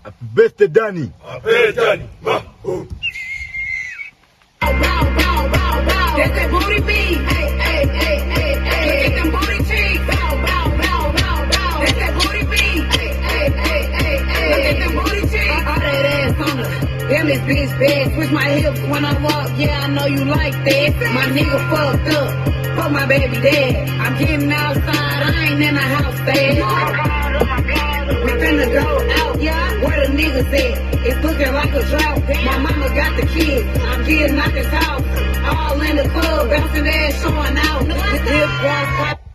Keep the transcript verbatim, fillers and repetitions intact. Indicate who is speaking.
Speaker 1: Happy birthday, Danny.
Speaker 2: Happy birthday, Danny. Ma, oh.
Speaker 3: That's that booty beat. Hey, hey, hey, hey, hey. Get them booty cheeks. Bow, bow, bow, bow, bow. That's that booty beat. Hey, hey, hey, hey, hey. Look at them booty cheeks. All that ass on her. Damn, this bitch bad. Switch my hips when I walk. Yeah, I know you like that. My nigga fucked up. Fuck my baby dad. I'm getting outside. I ain't in the house fast. We finna go out. Yeah, where the niggas at? It's looking like a drought. My mama got the kids. I'm getting out this house. All in the club, bouncing ass showing out. This boy